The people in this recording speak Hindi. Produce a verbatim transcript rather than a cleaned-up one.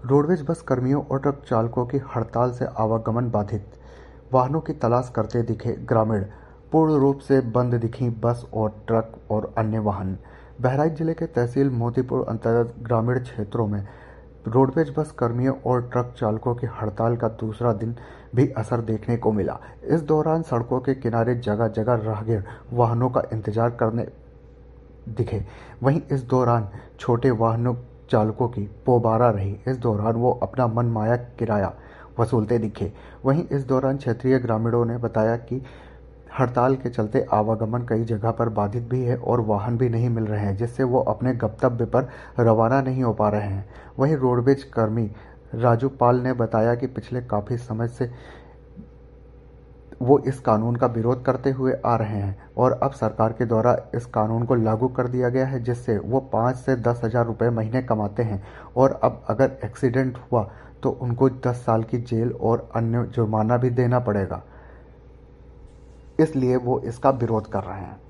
रोडवेज बस कर्मियों और ट्रक चालकों की हड़ताल से आवागमन बाधित। वाहनों की तलाश करते दिखे ग्रामीण। पूर्ण रूप से बंद दिखीं बस और ट्रक और अन्य वाहन। बहराइच जिले के तहसील मोतीपुर अंतर्गत ग्रामीण क्षेत्रों में रोडवेज बस कर्मियों और ट्रक चालकों की हड़ताल का दूसरा दिन भी असर देखने को मिला। इस दौरान सड़कों के किनारे जगह जगह राहगीर वाहनों का इंतजार करने दिखे। वहीं इस दौरान छोटे वाहनों चालकों की पोबारा रही। इस दौरान वो अपना मनमाया किराया वसूलते दिखे। वहीं इस दौरान क्षेत्रीय ग्रामीणों ने बताया कि हड़ताल के चलते आवागमन कई जगह पर बाधित भी है और वाहन भी नहीं मिल रहे हैं, जिससे वो अपने गंतव्य पर रवाना नहीं हो पा रहे हैं। वहीं रोडवेज कर्मी राजू पाल ने बताया कि पिछले काफी समय से वो इस कानून का विरोध करते हुए आ रहे हैं और अब सरकार के द्वारा इस कानून को लागू कर दिया गया है, जिससे वो पाँच से दस हजार रुपये महीने कमाते हैं और अब अगर एक्सीडेंट हुआ तो उनको दस साल की जेल और अन्य जुर्माना भी देना पड़ेगा। इसलिए वो इसका विरोध कर रहे हैं।